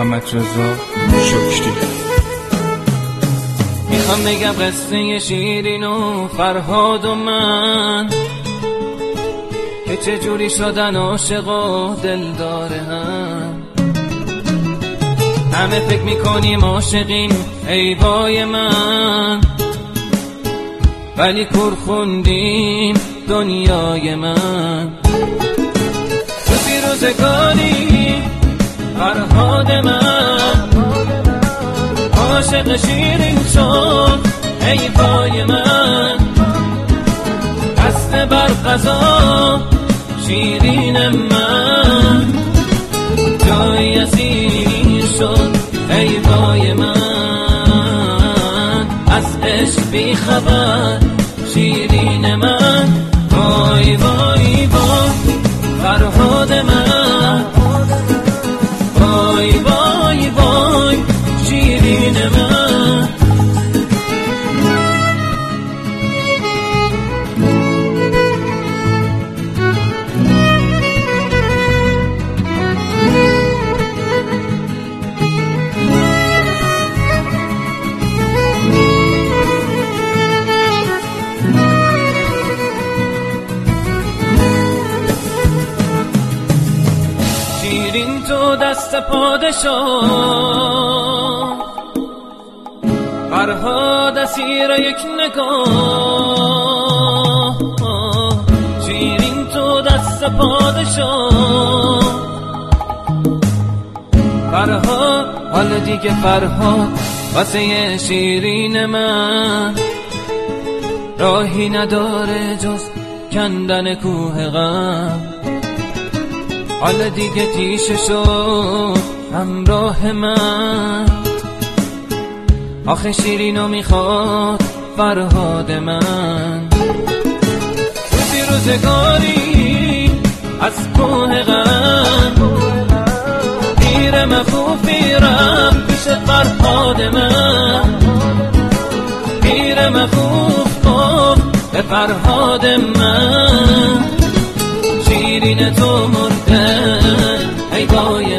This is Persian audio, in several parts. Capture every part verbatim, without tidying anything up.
محمد رضا شکری. میخوام بگم قصه شیرین و فرهاد و من، که چجوری شدن عاشق و دلدار هم. همه فکر میکنیم عاشقیم ای وای من، ولی کور خوندیم دنیای من. تو روزگاری فرهاد من عاشق شیرین شد ای وای من. قصد بر قضا شیرین من، جای اسیر شد ای وای من. از عشق بی خبر شیرین من، وای وای وای فرهاد من، وای وای وای شیرین من. شیرین تو دست پادشاه، فرهاد اسیر یک نگاه. شیرین تو دست پادشاه، فرهاد حال دیگه فرهاد واسه شیرین من. راهی نداره جز کندن کوه غم، حالا دیگه تیشه شد همراه من. آخه شیرینو میخواد فرهاد من. روزی روزگاری از کوه غم، پیر مخوفی رفت پیش فرهاد من. پیر مخوف گفت به فرهاد من، شیرین تو مرده ای وای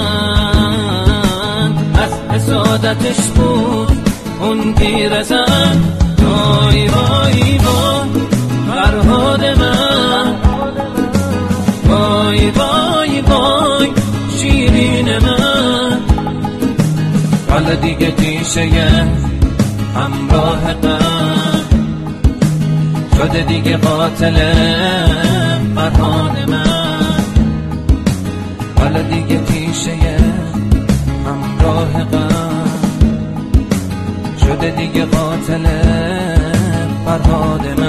من. از حسادتش بود اون پیرزن، وای وای وای فرهاد من، وای وای وای شیرین من. حالا دیگه تیشه همراه غم شده دیگه قاتل فرهاد من. حالا دیگه تیشه همراه غم شده دیگه قاتل فرهاد من.